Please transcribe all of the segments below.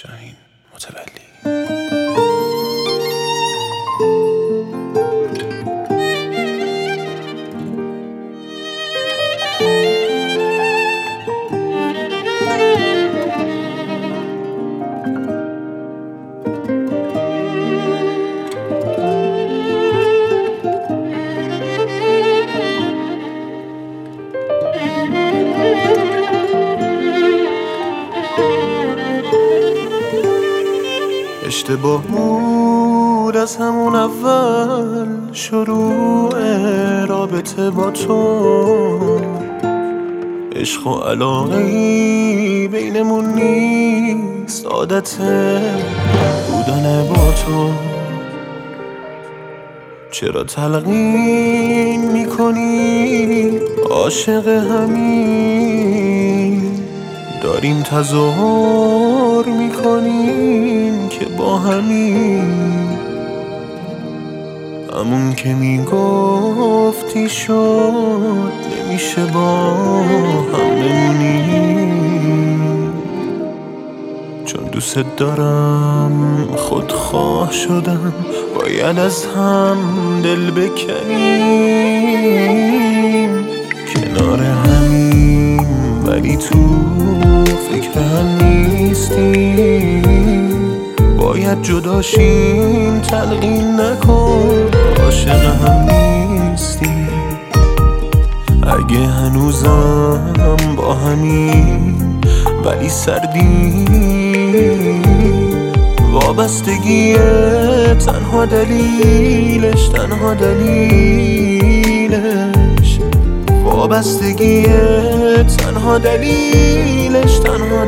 شاهین متولی. اشتباه بود از همون اول شروع رابطه با تو، عشق و علاقه‌ای بینمون نیست، عادت بودن با تو. چرا تلقین میکنی عاشق همین، داریم تظاهر میکنیم که با همین، همون که میگفتی شد نمیشه با هم بمونیم. چون دوست دارم خودخواه شدم، باید از هم دل بکنیم، کنار همین ولی تو فکر هم نیستیم. باید جداشیم تلقین نکن، عاشق هم نیستیم. اگه هنوزم با همین ولی سردیم، وابستگی تنها دلیلش وابستگی تنها دلیلش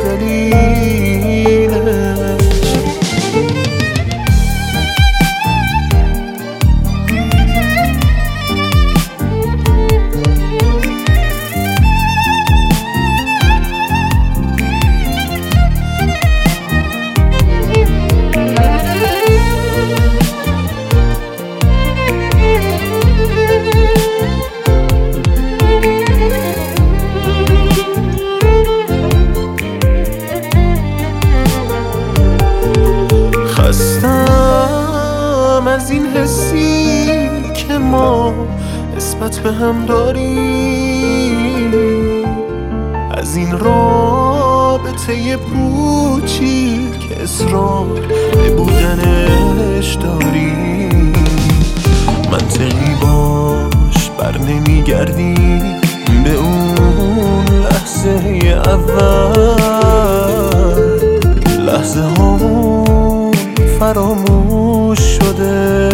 خستم از این حسی که ما نسبت به هم داریم، از این رابطه پوچی که اصرار به بودنش داریم. منطقی باش بر نمیگردی به اون لحظه اول، لحظه هامون فراموش شده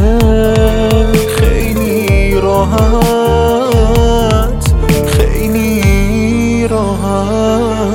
خیلی راحت، خیلی راحت.